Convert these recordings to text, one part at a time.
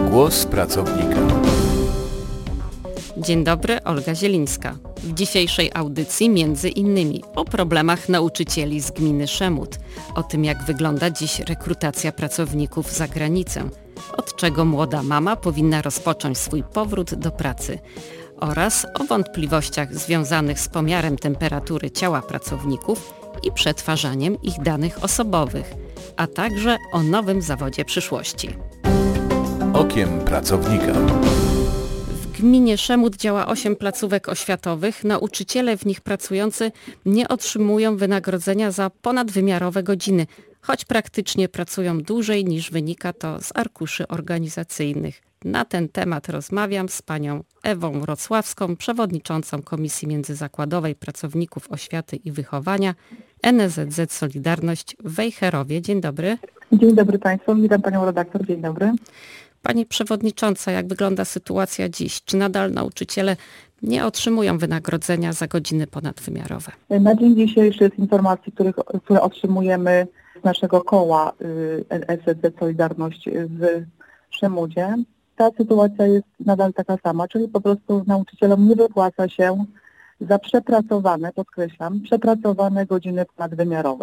Głos pracownika. Dzień dobry, Olga Zielińska. W dzisiejszej audycji między innymi o problemach nauczycieli z gminy Szemut, o tym jak wygląda dziś rekrutacja pracowników za granicę, od czego młoda mama powinna rozpocząć swój powrót do pracy oraz o wątpliwościach związanych z pomiarem temperatury ciała pracowników i przetwarzaniem ich danych osobowych, a także o nowym zawodzie przyszłości. Okiem pracownika. W gminie Szemut działa 8 placówek oświatowych. Nauczyciele w nich pracujący nie otrzymują wynagrodzenia za ponadwymiarowe godziny, choć praktycznie pracują dłużej niż wynika to z arkuszy organizacyjnych. Na ten temat rozmawiam z panią Ewą Wrocławską, przewodniczącą Komisji Międzyzakładowej Pracowników Oświaty i Wychowania NSZZ Solidarność w Wejherowie. Dzień dobry. Dzień dobry Państwu, witam Panią redaktor, dzień dobry. Pani przewodnicząca, jak wygląda sytuacja dziś? Czy nadal nauczyciele nie otrzymują wynagrodzenia za godziny ponadwymiarowe? Na dzień dzisiejszy z informacji, które otrzymujemy z naszego koła NSZZ Solidarność w Szemudzie, ta sytuacja jest nadal taka sama, czyli po prostu nauczycielom nie wypłaca się za przepracowane, podkreślam, przepracowane godziny ponadwymiarowe.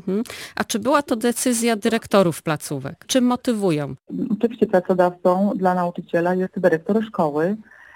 A czy była to decyzja dyrektorów placówek? Czym motywują? Oczywiście pracodawcą dla nauczyciela jest dyrektor szkoły.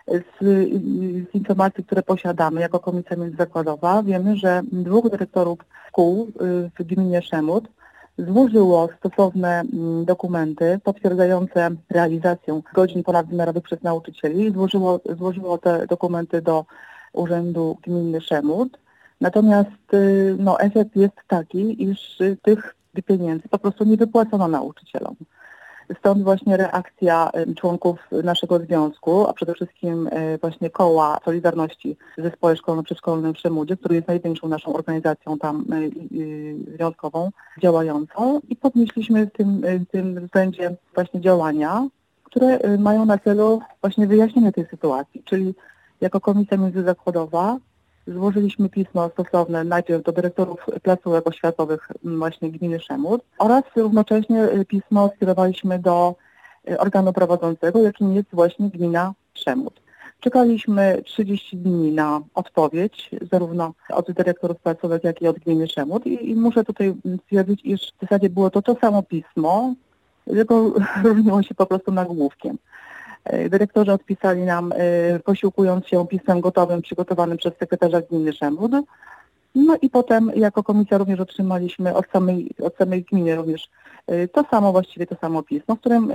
Z informacji, które posiadamy jako Komisja Międzyzakładowa, wiemy, że 2 dyrektorów szkół w gminie Szemut złożyło stosowne dokumenty potwierdzające realizację godzin ponadwymiarowych przez nauczycieli i złożyło te dokumenty do Urzędu Gminy Szemut. Natomiast efekt jest taki, iż tych pieniędzy po prostu nie wypłacono nauczycielom. Stąd właśnie reakcja członków naszego związku, a przede wszystkim właśnie koła Solidarności w Zespole Szkolno-Przedszkolnym w Szemudzie, który jest największą naszą organizacją tam związkową działającą, i podnieśliśmy w tym względzie właśnie działania, które mają na celu właśnie wyjaśnienie tej sytuacji, czyli jako Komisja Międzyzakładowa złożyliśmy pismo stosowne najpierw do dyrektorów placówek oświatowych właśnie gminy Szemut oraz równocześnie pismo skierowaliśmy do organu prowadzącego, jakim jest właśnie gmina Szemut. Czekaliśmy 30 dni na odpowiedź, zarówno od dyrektorów placówek, jak i od gminy Szemut i muszę tutaj stwierdzić, iż w zasadzie było to samo pismo, tylko różniło się po prostu nagłówkiem. Dyrektorzy odpisali nam, posiłkując się pismem gotowym, przygotowanym przez sekretarza gminy Szemut. No i potem jako komisja również otrzymaliśmy od samej gminy również właściwie to samo pismo, w którym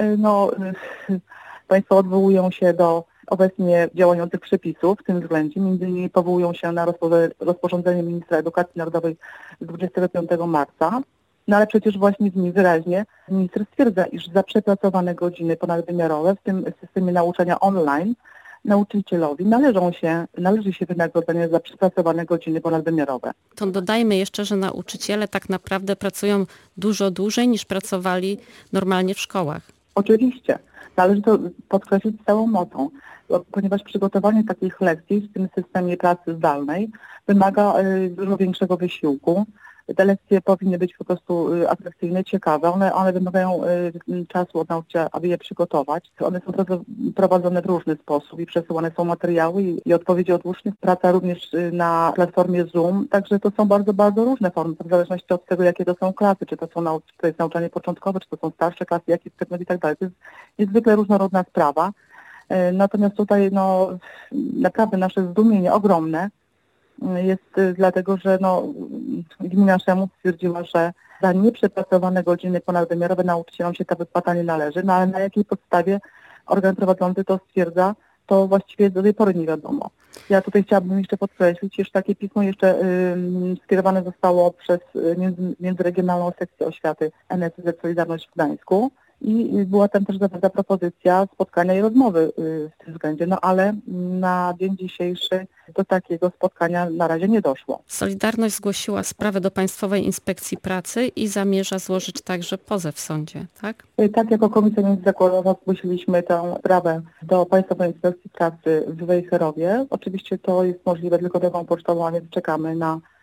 Państwo odwołują się do obecnie działających przepisów w tym względzie. Między innymi powołują się na rozporządzenie ministra edukacji narodowej z 25 marca. No ale przecież właśnie w nim wyraźnie minister stwierdza, iż za przepracowane godziny ponadwymiarowe w tym systemie nauczania online nauczycielowi należy się wynagrodzenie za przepracowane godziny ponadwymiarowe. To dodajmy jeszcze, że nauczyciele tak naprawdę pracują dużo dłużej niż pracowali normalnie w szkołach. Oczywiście. Należy to podkreślić z całą mocą, ponieważ przygotowanie takich lekcji w tym systemie pracy zdalnej wymaga dużo większego wysiłku. Te lekcje powinny być po prostu atrakcyjne, ciekawe. One wymagają czasu od nauczyciela, aby je przygotować. One są prowadzone w różny sposób i przesyłane są materiały i odpowiedzi od uczniów. Praca również na platformie Zoom. Także to są bardzo, bardzo różne formy, w zależności od tego, jakie to są klasy. Czy to jest nauczanie początkowe, czy to są starsze klasy, jaki przedmiot i tak dalej. To jest niezwykle różnorodna sprawa. Natomiast tutaj naprawdę nasze zdumienie ogromne jest dlatego, że gmina Szemut stwierdziła, że za nieprzepracowane godziny ponadwymiarowe nauczycielom się ta wypłata nie należy, ale na jakiej podstawie organ prowadzący to stwierdza, to właściwie do tej pory nie wiadomo. Ja tutaj chciałabym jeszcze podkreślić, iż takie pismo jeszcze skierowane zostało przez Międzyregionalną Sekcję Oświaty NSZZ Solidarność w Gdańsku. I była tam też zawarta propozycja spotkania i rozmowy w tym względzie, ale na dzień dzisiejszy do takiego spotkania na razie nie doszło. Solidarność zgłosiła sprawę do Państwowej Inspekcji Pracy i zamierza złożyć także pozew w sądzie, tak? Tak, jako Komisja Międzyzakładowa zgłosiliśmy tę sprawę do Państwowej Inspekcji Pracy w Wejherowie. Oczywiście to jest możliwe tylko drogą pocztową, a więc czekamy na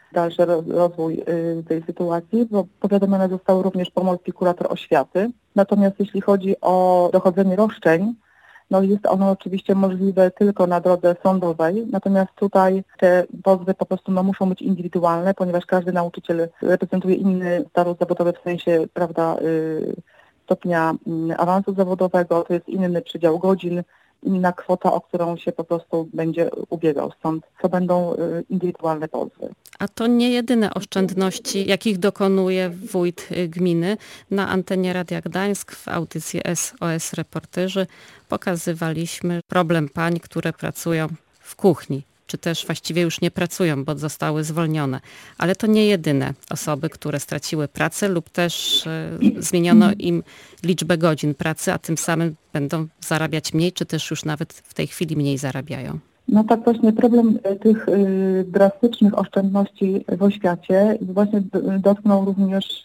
dalszy rozwój tej sytuacji, bo powiadomione został również pomorski kurator oświaty. Natomiast jeśli chodzi o dochodzenie roszczeń, no jest ono oczywiście możliwe tylko na drodze sądowej, natomiast tutaj te pozwy po prostu muszą być indywidualne, ponieważ każdy nauczyciel reprezentuje inny status zawodowy w sensie, prawda, stopnia awansu zawodowego, to jest inny przydział godzin, inna kwota, o którą się po prostu będzie ubiegał. Stąd to będą indywidualne pozwy. A to nie jedyne oszczędności, jakich dokonuje wójt gminy. Na antenie Radia Gdańsk w audycji SOS Reporterzy pokazywaliśmy problem pań, które pracują w kuchni, czy też właściwie już nie pracują, bo zostały zwolnione. Ale to nie jedyne osoby, które straciły pracę lub też zmieniono im liczbę godzin pracy, a tym samym będą zarabiać mniej, czy też już nawet w tej chwili mniej zarabiają. No tak właśnie problem tych drastycznych oszczędności w oświacie właśnie dotknął również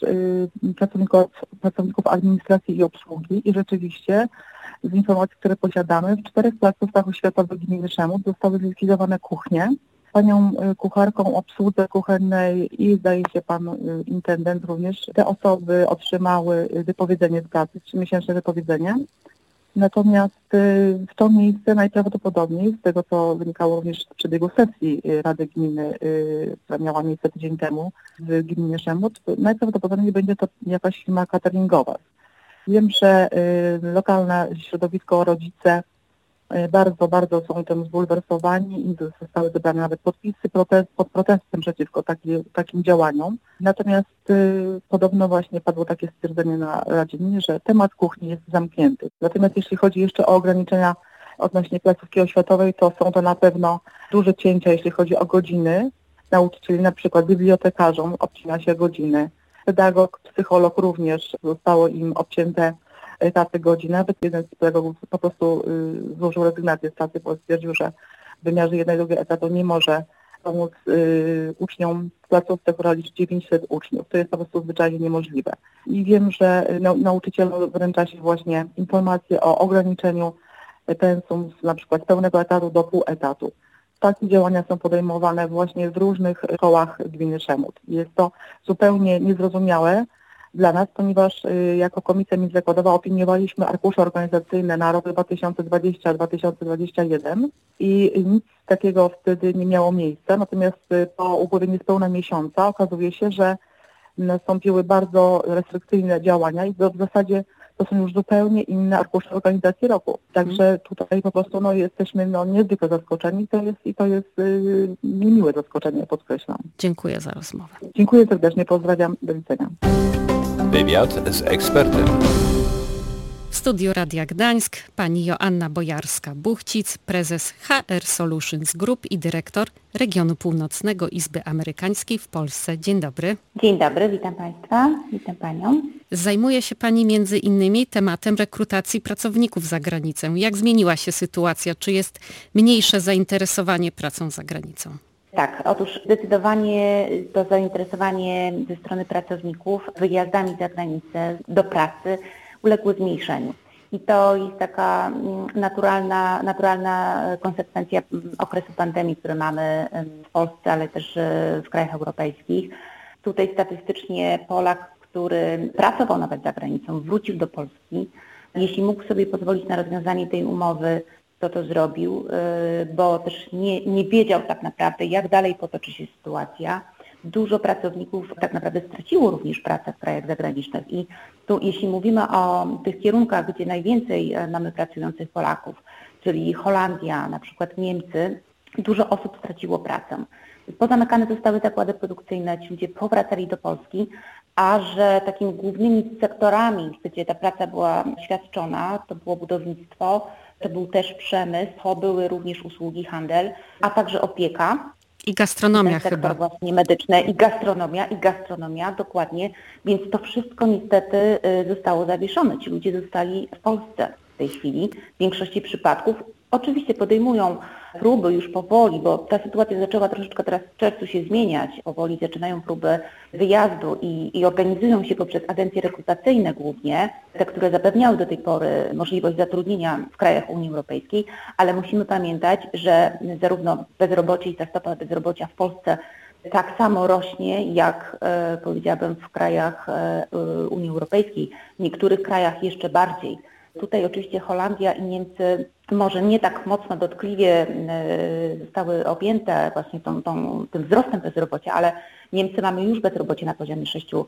pracowników administracji i obsługi i rzeczywiście z informacji, które posiadamy, w 4 placówkach oświatowych gminy Szemut zostały zlikwidowane kuchnie. Panią kucharką obsłudze kuchennej i zdaje się pan intendent również, te osoby otrzymały wypowiedzenie z pracy, 3-miesięczne wypowiedzenie. Natomiast w to miejsce najprawdopodobniej, z tego co wynikało również z przebiegu sesji Rady Gminy, która miała miejsce tydzień temu w gminie Szemut, najprawdopodobniej będzie to jakaś firma cateringowa. Wiem, że lokalne środowisko, rodzice bardzo są tym zbulwersowani i zostały zebrane nawet podpisy pod protestem przeciwko takim działaniom. Natomiast podobno właśnie padło takie stwierdzenie na Radzie Gminy, że temat kuchni jest zamknięty. Natomiast jeśli chodzi jeszcze o ograniczenia odnośnie placówki oświatowej, to są to na pewno duże cięcia, jeśli chodzi o godziny nauczycieli, na przykład bibliotekarzom obcina się godziny, pedagog, psycholog również zostało im obcięte etaty godzin. Nawet jeden z pedagogów po prostu złożył rezygnację z pracy, bo stwierdził, że w wymiarze 1/2 etatu nie może pomóc uczniom w placówce, która liczy 900 uczniów. To jest po prostu zwyczajnie niemożliwe. I wiem, że nauczycielom wręcza się właśnie informacje o ograniczeniu pensum na przykład z pełnego etatu do pół etatu. Takie działania są podejmowane właśnie w różnych szkołach gminy Szemut. Jest to zupełnie niezrozumiałe dla nas, ponieważ jako Komisja Międzyzakładowa opiniowaliśmy arkusze organizacyjne na rok 2020-2021 i nic takiego wtedy nie miało miejsca. Natomiast po upływie niespełna miesiąca okazuje się, że nastąpiły bardzo restrykcyjne działania i w zasadzie to są już zupełnie inne arkusze organizacji roku. Także tutaj po prostu jesteśmy niezwykle zaskoczeni. To jest niemiłe zaskoczenie, podkreślam. Dziękuję za rozmowę. Dziękuję serdecznie, pozdrawiam, do widzenia. Wywiad z ekspertem. W studiu Radia Gdańsk pani Joanna Bojarska-Buchcic, prezes HR Solutions Group i dyrektor Regionu Północnego Izby Amerykańskiej w Polsce. Dzień dobry. Dzień dobry, witam Państwa, witam Panią. Zajmuje się Pani między innymi tematem rekrutacji pracowników za granicę. Jak zmieniła się sytuacja? Czy jest mniejsze zainteresowanie pracą za granicą? Tak, otóż zdecydowanie to zainteresowanie ze strony pracowników wyjazdami za granicę do pracy uległo zmniejszeniu. I to jest taka naturalna konsekwencja okresu pandemii, który mamy w Polsce, ale też w krajach europejskich. Tutaj statystycznie Polak, który pracował nawet za granicą, wrócił do Polski. Jeśli mógł sobie pozwolić na rozwiązanie tej umowy, to zrobił, bo też nie wiedział tak naprawdę, jak dalej potoczy się sytuacja. Dużo pracowników tak naprawdę straciło również pracę w krajach zagranicznych i tu jeśli mówimy o tych kierunkach, gdzie najwięcej mamy pracujących Polaków, czyli Holandia, na przykład Niemcy, dużo osób straciło pracę. Pozamykane zostały zakłady produkcyjne, ci ludzie powracali do Polski, a że takimi głównymi sektorami, gdzie ta praca była świadczona, to było budownictwo, to był też przemysł, to były również usługi, handel, a także opieka. I gastronomia sektor chyba. właśnie medyczny i gastronomia, dokładnie. Więc to wszystko niestety zostało zawieszone. Ci ludzie zostali w Polsce w tej chwili. W większości przypadków oczywiście podejmują próby już powoli, bo ta sytuacja zaczęła troszeczkę teraz w czerwcu się zmieniać. Powoli zaczynają próby wyjazdu i organizują się poprzez agencje rekrutacyjne głównie, te, które zapewniały do tej pory możliwość zatrudnienia w krajach Unii Europejskiej, ale musimy pamiętać, że zarówno bezrobocie i ta stopa bezrobocia w Polsce tak samo rośnie, jak powiedziałabym w krajach Unii Europejskiej, w niektórych krajach jeszcze bardziej. Tutaj oczywiście Holandia i Niemcy może nie tak mocno dotkliwie zostały objęte właśnie tym wzrostem bezrobocia, ale Niemcy mamy już bezrobocie na poziomie 6%,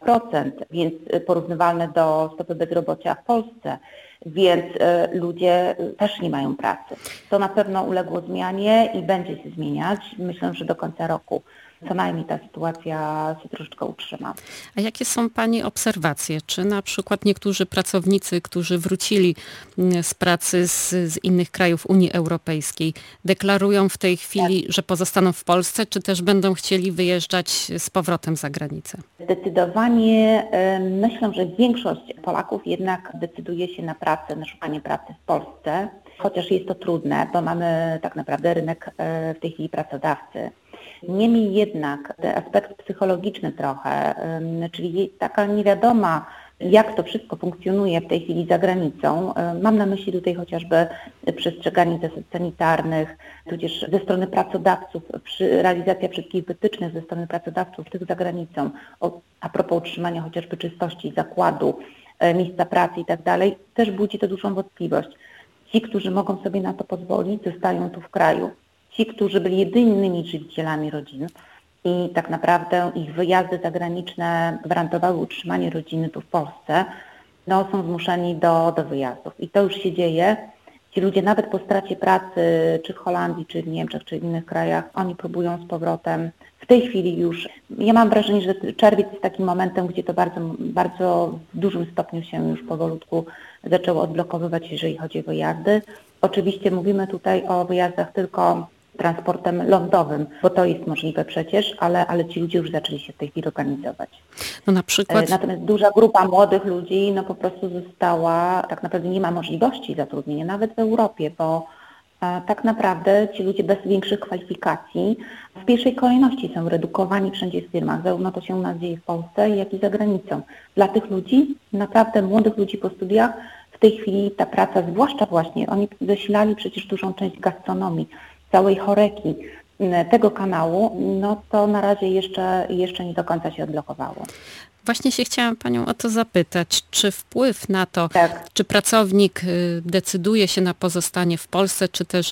więc porównywalne do stopy bezrobocia w Polsce, więc ludzie też nie mają pracy. To na pewno uległo zmianie i będzie się zmieniać. Myślę, że do końca roku co najmniej ta sytuacja się troszeczkę utrzyma. A jakie są Pani obserwacje? Czy na przykład niektórzy pracownicy, którzy wrócili z pracy z innych krajów Unii Europejskiej, deklarują w tej chwili, że pozostaną w Polsce, czy też będą chcieli wyjeżdżać z powrotem za granicę? Zdecydowanie myślę, że większość Polaków jednak decyduje się na pracę, na szukanie pracy w Polsce, chociaż jest to trudne, bo mamy tak naprawdę rynek w tej chwili pracodawcy. Niemniej jednak ten aspekt psychologiczny trochę, czyli taka niewiadoma, jak to wszystko funkcjonuje w tej chwili za granicą. Mam na myśli tutaj chociażby przestrzeganie zasad sanitarnych, tudzież ze strony pracodawców, realizacja wszystkich wytycznych ze strony pracodawców tych za granicą, a propos utrzymania chociażby czystości zakładu, miejsca pracy i tak dalej, też budzi to dużą wątpliwość. Ci, którzy mogą sobie na to pozwolić, zostają tu w kraju. Ci, którzy byli jedynymi żywicielami rodzin i tak naprawdę ich wyjazdy zagraniczne gwarantowały utrzymanie rodziny tu w Polsce, są zmuszeni do wyjazdów. I to już się dzieje. Ci ludzie nawet po stracie pracy, czy w Holandii, czy w Niemczech, czy w innych krajach, oni próbują z powrotem. W tej chwili już, ja mam wrażenie, że czerwiec jest takim momentem, gdzie to bardzo, bardzo w dużym stopniu się już powolutku zaczęło odblokowywać, jeżeli chodzi o wyjazdy. Oczywiście mówimy tutaj o wyjazdach tylko transportem lądowym, bo to jest możliwe przecież, ale ci ludzie już zaczęli się w tej chwili organizować. No na przykład... Natomiast duża grupa młodych ludzi po prostu została, tak naprawdę nie ma możliwości zatrudnienia, nawet w Europie, bo tak naprawdę ci ludzie bez większych kwalifikacji w pierwszej kolejności są redukowani wszędzie w firmach, zarówno to się u nas dzieje w Polsce, jak i za granicą. Dla tych ludzi, naprawdę młodych ludzi po studiach, w tej chwili ta praca, zwłaszcza właśnie, oni zasilali przecież dużą część gastronomii, całej choreki tego kanału, to na razie jeszcze nie do końca się odblokowało. Właśnie się chciałam Panią o to zapytać, czy wpływ na to, tak. Czy pracownik decyduje się na pozostanie w Polsce, czy też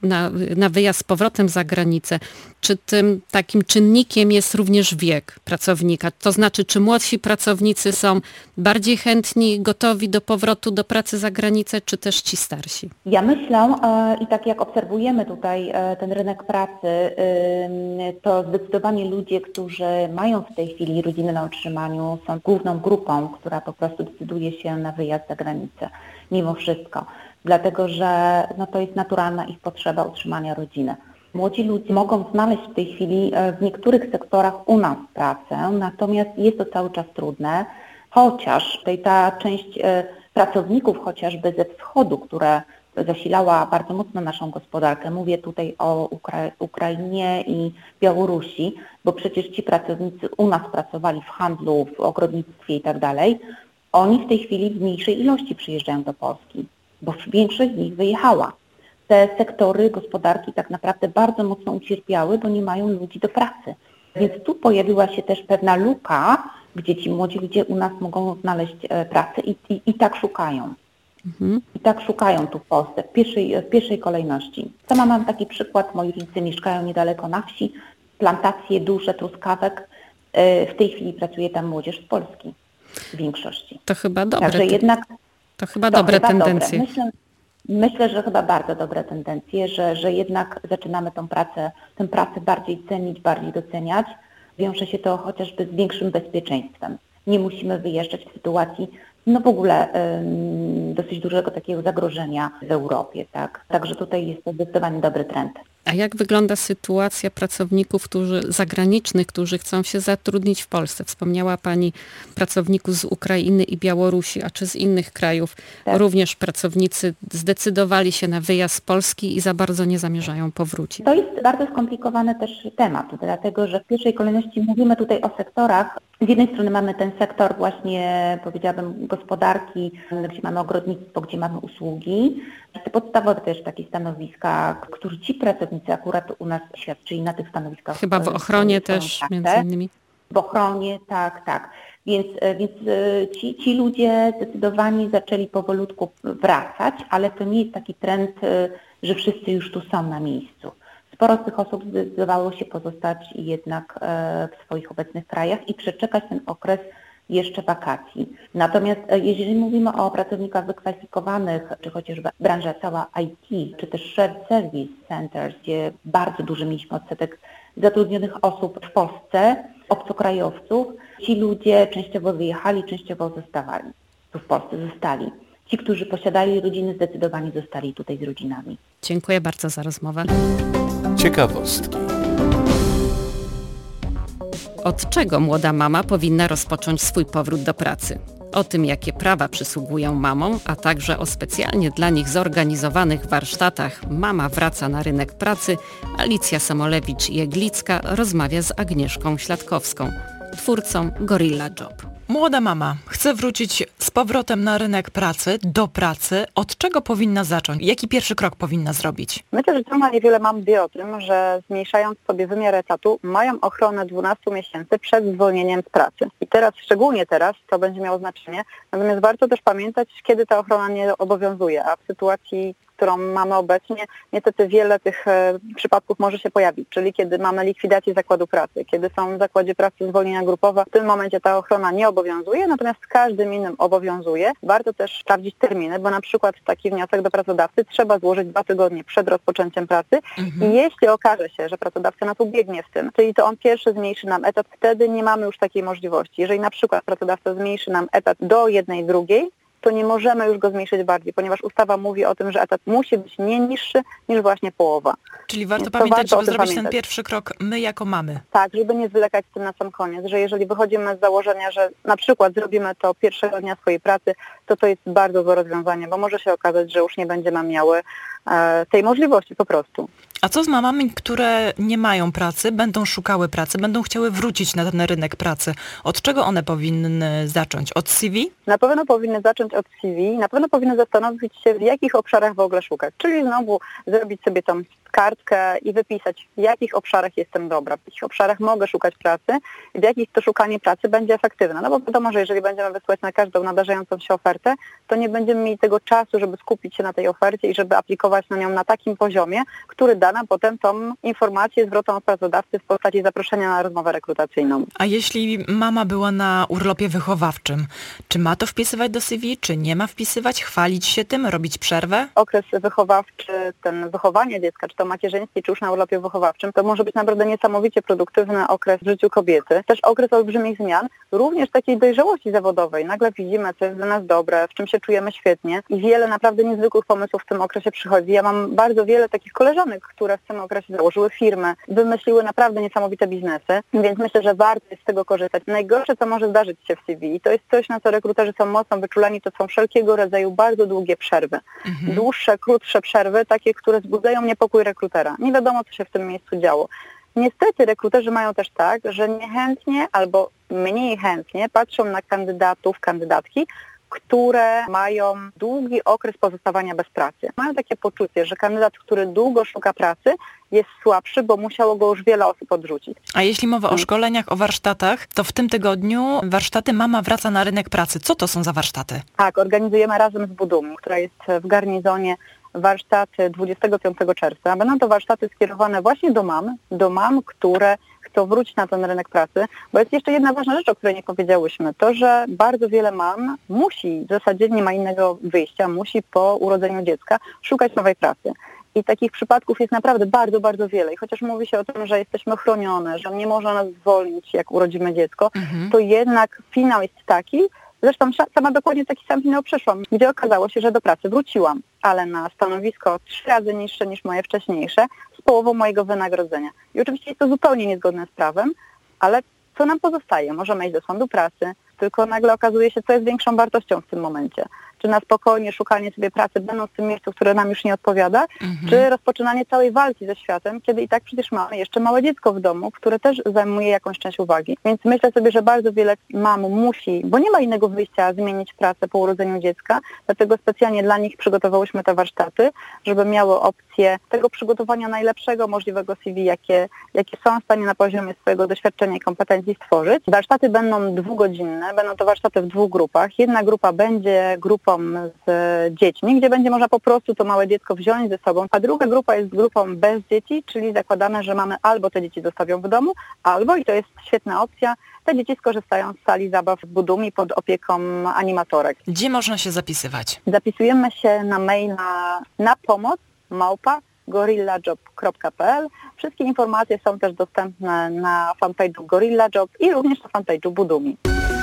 na wyjazd z powrotem za granicę, czy tym takim czynnikiem jest również wiek pracownika? To znaczy, czy młodsi pracownicy są bardziej chętni, gotowi do powrotu do pracy za granicę, czy też ci starsi? Ja myślę i tak jak obserwujemy tutaj ten rynek pracy, to zdecydowanie ludzie, którzy mają w tej chwili rodziny na utrzymaniu, są główną grupą, która po prostu decyduje się na wyjazd za granicę, mimo wszystko. Dlatego, że to jest naturalna ich potrzeba utrzymania rodziny. Młodzi ludzie mogą znaleźć w tej chwili w niektórych sektorach u nas pracę, natomiast jest to cały czas trudne, chociaż tutaj ta część pracowników chociażby ze wschodu, która zasilała bardzo mocno naszą gospodarkę. Mówię tutaj o Ukrainie i Białorusi, bo przecież ci pracownicy u nas pracowali w handlu, w ogrodnictwie i tak dalej. Oni w tej chwili w mniejszej ilości przyjeżdżają do Polski, bo większość z nich wyjechała. Te sektory gospodarki tak naprawdę bardzo mocno ucierpiały, bo nie mają ludzi do pracy. Więc tu pojawiła się też pewna luka, gdzie ci młodzi ludzie u nas mogą znaleźć pracę i tak szukają. I tak szukają tu w Polsce, w pierwszej kolejności. Sama mam taki przykład, moi rodzice mieszkają niedaleko na wsi, plantacje duże truskawek, w tej chwili pracuje tam młodzież z Polski w większości. To chyba dobre. Także jednak to chyba dobre tendencje. Myślę, że chyba bardzo dobre tendencje, że jednak zaczynamy tę pracę bardziej cenić, bardziej doceniać. Wiąże się to chociażby z większym bezpieczeństwem. Nie musimy wyjeżdżać w sytuacji w ogóle dosyć dużego takiego zagrożenia w Europie, tak? Także tutaj jest to zdecydowanie dobry trend. A jak wygląda sytuacja pracowników zagranicznych, którzy chcą się zatrudnić w Polsce? Wspomniała Pani pracowników z Ukrainy i Białorusi, a czy z innych krajów tak. Również pracownicy zdecydowali się na wyjazd z Polski i za bardzo nie zamierzają powrócić? To jest bardzo skomplikowany też temat, dlatego że w pierwszej kolejności mówimy tutaj o sektorach. Z jednej strony mamy ten sektor właśnie, powiedziałabym, gospodarki, gdzie mamy ogrodnictwo, gdzie mamy usługi. Te podstawowe też takie stanowiska, którzy ci pracownicy pracownicy akurat u nas świadczyli na tych stanowiskach. Chyba w ochronie też między innymi. W ochronie, tak. Więc ci ludzie zdecydowani zaczęli powolutku wracać, ale to nie jest taki trend, że wszyscy już tu są na miejscu. Sporo z tych osób zdecydowało się pozostać jednak w swoich obecnych krajach i przeczekać ten okres jeszcze wakacji. Natomiast jeżeli mówimy o pracownikach wykwalifikowanych, czy chociażby branża cała IT, czy też shared service centers, gdzie bardzo duży mieliśmy odsetek zatrudnionych osób w Polsce, obcokrajowców, ci ludzie częściowo wyjechali, częściowo zostawali. Tu w Polsce zostali. Ci, którzy posiadali rodziny, zdecydowanie zostali tutaj z rodzinami. Dziękuję bardzo za rozmowę. Ciekawostki. Od czego młoda mama powinna rozpocząć swój powrót do pracy? O tym, jakie prawa przysługują mamom, a także o specjalnie dla nich zorganizowanych warsztatach Mama wraca na rynek pracy, Alicja Samolewicz-Jeglicka rozmawia z Agnieszką Śladkowską, twórcą Gorilla Job. Młoda mama chce wrócić z powrotem na rynek pracy, do pracy. Od czego powinna zacząć? Jaki pierwszy krok powinna zrobić? Myślę, że ciągle niewiele mam wie o tym, że zmniejszając sobie wymiar etatu, mają ochronę 12 miesięcy przed zwolnieniem z pracy. I teraz, szczególnie teraz, to będzie miało znaczenie. Natomiast warto też pamiętać, kiedy ta ochrona nie obowiązuje, a w sytuacji, którą mamy obecnie, niestety wiele tych przypadków może się pojawić, czyli kiedy mamy likwidację zakładu pracy, kiedy są w zakładzie pracy zwolnienia grupowe, w tym momencie ta ochrona nie obowiązuje, natomiast z każdym innym obowiązuje. Warto też sprawdzić terminy, bo na przykład taki wniosek do pracodawcy trzeba złożyć 2 tygodnie przed rozpoczęciem pracy i jeśli okaże się, że pracodawca nas ubiegnie w tym, czyli to on pierwszy zmniejszy nam etat, wtedy nie mamy już takiej możliwości. Jeżeli na przykład pracodawca zmniejszy nam etat do 1/2, to nie możemy już go zmniejszyć bardziej, ponieważ ustawa mówi o tym, że etat musi być nie niższy niż właśnie połowa. Czyli warto pamiętać, żeby zrobić ten pierwszy krok my jako mamy. Tak, żeby nie zwlekać z tym na sam koniec, że jeżeli wychodzimy z założenia, że na przykład zrobimy to pierwszego dnia swojej pracy, to jest bardzo złe rozwiązanie, bo może się okazać, że już nie będziemy miały tej możliwości po prostu. A co z mamami, które nie mają pracy, będą szukały pracy, będą chciały wrócić na ten rynek pracy? Od czego one powinny zacząć? Od CV? Na pewno powinny zacząć od CV, na pewno powinny zastanowić się, w jakich obszarach w ogóle szukać. Czyli znowu zrobić sobie tą kartkę i wypisać, w jakich obszarach jestem dobra, w jakich obszarach mogę szukać pracy i w jakich to szukanie pracy będzie efektywne. No bo wiadomo, że jeżeli będziemy wysyłać na każdą nadarzającą się ofertę, to nie będziemy mieli tego czasu, żeby skupić się na tej ofercie i żeby aplikować na nią na takim poziomie, który da nam potem tą informację zwrotną od pracodawcy w postaci zaproszenia na rozmowę rekrutacyjną. A jeśli mama była na urlopie wychowawczym, czy ma to wpisywać do CV, czy nie ma wpisywać, chwalić się tym, robić przerwę? Okres wychowawczy, ten wychowanie dziecka, czy to macierzyńskie, czy już na urlopie wychowawczym, to może być naprawdę niesamowicie produktywny okres w życiu kobiety. Też okres olbrzymich zmian, również takiej dojrzałości zawodowej. Nagle widzimy, co jest dla nas dobre, w czym się czujemy świetnie i wiele naprawdę niezwykłych pomysłów w tym okresie przychodzi. Ja mam bardzo wiele takich koleżanek, które w tym okresie założyły firmy, wymyśliły naprawdę niesamowite biznesy, więc myślę, że warto jest z tego korzystać. Najgorsze, co może zdarzyć się w CV, i to jest coś, na co rekruterzy są mocno wyczuleni, to są wszelkiego rodzaju bardzo długie przerwy. Dłuższe, krótsze przerwy, takie, które wzbudzają niepokój rekrutera. Nie wiadomo, co się w tym miejscu działo. Niestety rekruterzy mają też tak, że niechętnie albo mniej chętnie patrzą na kandydatów, kandydatki, które mają długi okres pozostawania bez pracy. Mają takie poczucie, że kandydat, który długo szuka pracy, jest słabszy, bo musiało go już wiele osób odrzucić. A jeśli mowa o szkoleniach, o warsztatach, to w tym tygodniu warsztaty Mama wraca na rynek pracy. Co to są za warsztaty? Tak, organizujemy razem z Budumi, która jest w garnizonie, warsztaty 25 czerwca. Będą to warsztaty skierowane właśnie do mam, które chcą wrócić na ten rynek pracy, bo jest jeszcze jedna ważna rzecz, o której nie powiedziałyśmy, to, że bardzo wiele mam musi, w zasadzie nie ma innego wyjścia, musi po urodzeniu dziecka szukać nowej pracy. I takich przypadków jest naprawdę bardzo, bardzo wiele. I chociaż mówi się o tym, że jesteśmy chronione, że nie można nas zwolnić, jak urodzimy dziecko, to jednak finał jest taki, zresztą sama dokładnie taki sam finał przeszłam, gdzie okazało się, że do pracy wróciłam, ale na stanowisko 3 razy niższe niż moje wcześniejsze, z połową mojego wynagrodzenia. I oczywiście jest to zupełnie niezgodne z prawem, ale co nam pozostaje? Możemy iść do sądu pracy, tylko nagle okazuje się, co jest większą wartością w tym momencie. czy na spokojnie szukanie sobie pracy, będąc w tym miejscu, które nam już nie odpowiada, czy rozpoczynanie całej walki ze światem, kiedy i tak przecież mamy jeszcze małe dziecko w domu, które też zajmuje jakąś część uwagi. Więc myślę sobie, że bardzo wiele mam musi, bo nie ma innego wyjścia, zmienić pracę po urodzeniu dziecka, dlatego specjalnie dla nich przygotowałyśmy te warsztaty, żeby miały opcję tego przygotowania najlepszego możliwego CV, jakie są w stanie na poziomie swojego doświadczenia i kompetencji stworzyć. Warsztaty będą 2-godzinne, będą to warsztaty w 2 grupach. Jedna grupa będzie grupą z dziećmi, gdzie będzie można po prostu to małe dziecko wziąć ze sobą, a druga grupa jest grupą bez dzieci, czyli zakładamy, że mamy albo te dzieci zostawią w domu, albo, i to jest świetna opcja, te dzieci skorzystają z sali zabaw w Budumi pod opieką animatorek. Gdzie można się zapisywać? Zapisujemy się na maila na pomoc@gorillajob.pl. Wszystkie informacje są też dostępne na fanpage'u Gorilla Job i również na fanpage'u Budumi.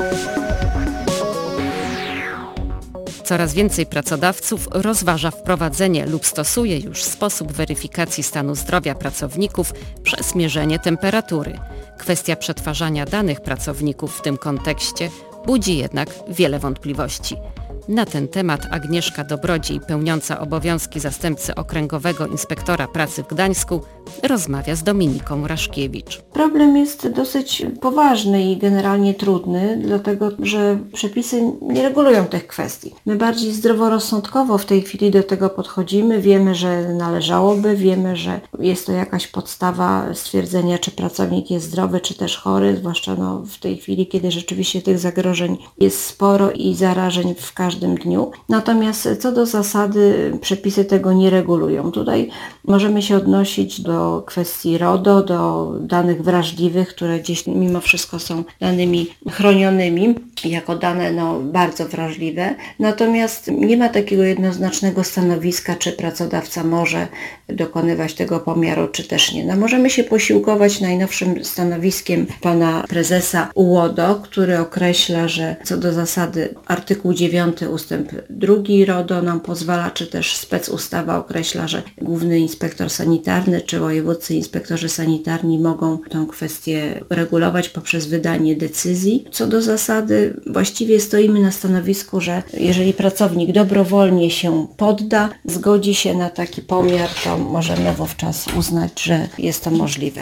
Coraz więcej pracodawców rozważa wprowadzenie lub stosuje już sposób weryfikacji stanu zdrowia pracowników przez mierzenie temperatury. Kwestia przetwarzania danych pracowników w tym kontekście budzi jednak wiele wątpliwości. Na ten temat Agnieszka Dobrodziej, pełniąca obowiązki zastępcy Okręgowego Inspektora Pracy w Gdańsku, rozmawia z Dominiką Raszkiewicz. Problem jest dosyć poważny i generalnie trudny, dlatego że przepisy nie regulują tych kwestii. My bardziej zdroworozsądkowo w tej chwili do tego podchodzimy, wiemy, że należałoby, wiemy, że jest to jakaś podstawa stwierdzenia, czy pracownik jest zdrowy, czy też chory, zwłaszcza w tej chwili, kiedy rzeczywiście tych zagrożeń jest sporo i zarażeń w każdym dniu. Natomiast co do zasady przepisy tego nie regulują. Tutaj możemy się odnosić do kwestii RODO, do danych wrażliwych, które gdzieś mimo wszystko są danymi chronionymi, jako dane bardzo wrażliwe. Natomiast nie ma takiego jednoznacznego stanowiska, czy pracodawca może dokonywać tego pomiaru, czy też nie. Możemy się posiłkować najnowszym stanowiskiem pana prezesa UODO, który określa, że co do zasady artykuł 9 ustęp 2 RODO nam pozwala, czy też specustawa określa, że główny inspektor sanitarny czy wojewódzcy inspektorzy sanitarni mogą tę kwestię regulować poprzez wydanie decyzji. Co do zasady właściwie stoimy na stanowisku, że jeżeli pracownik dobrowolnie się podda, zgodzi się na taki pomiar, to możemy wówczas uznać, że jest to możliwe.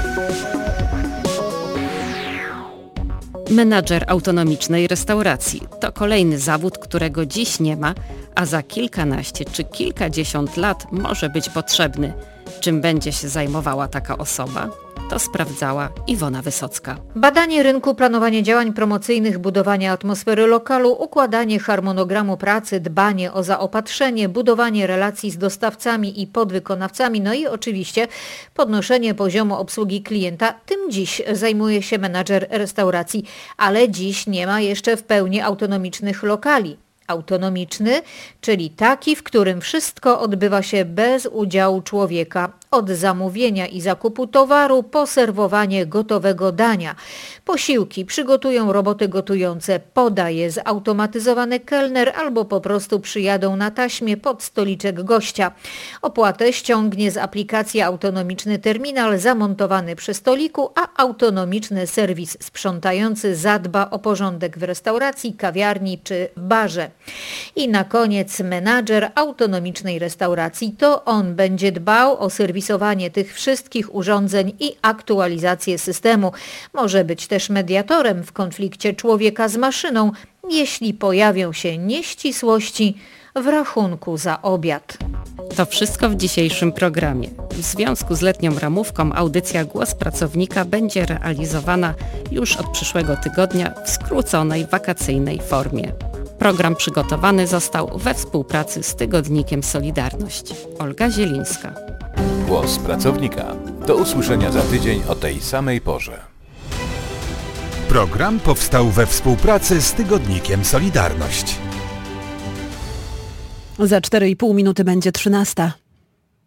Menadżer autonomicznej restauracji to kolejny zawód, którego dziś nie ma, a za kilkanaście czy kilkadziesiąt lat może być potrzebny. Czym będzie się zajmowała taka osoba? To sprawdzała Iwona Wysocka. Badanie rynku, planowanie działań promocyjnych, budowanie atmosfery lokalu, układanie harmonogramu pracy, dbanie o zaopatrzenie, budowanie relacji z dostawcami i podwykonawcami, no i oczywiście podnoszenie poziomu obsługi klienta. Tym dziś zajmuje się menadżer restauracji, ale dziś nie ma jeszcze w pełni autonomicznych lokali. Autonomiczny, czyli taki, w którym wszystko odbywa się bez udziału człowieka. Od zamówienia i zakupu towaru po serwowanie gotowego dania. Posiłki przygotują roboty gotujące, podaje zautomatyzowany kelner albo po prostu przyjadą na taśmie pod stoliczek gościa. Opłatę ściągnie z aplikacji autonomiczny terminal zamontowany przy stoliku, a autonomiczny serwis sprzątający zadba o porządek w restauracji, kawiarni czy w barze. I na koniec menadżer autonomicznej restauracji. To on będzie dbał o serwisowanie tych wszystkich urządzeń i aktualizację systemu. Może być też mediatorem w konflikcie człowieka z maszyną, jeśli pojawią się nieścisłości w rachunku za obiad. To wszystko w dzisiejszym programie. W związku z letnią ramówką audycja Głos Pracownika będzie realizowana już od przyszłego tygodnia w skróconej, wakacyjnej formie. Program przygotowany został we współpracy z tygodnikiem Solidarność. Olga Zielińska. Głos Pracownika. Do usłyszenia za tydzień o tej samej porze. Program powstał we współpracy z tygodnikiem Solidarność. Za 4,5 minuty będzie 13.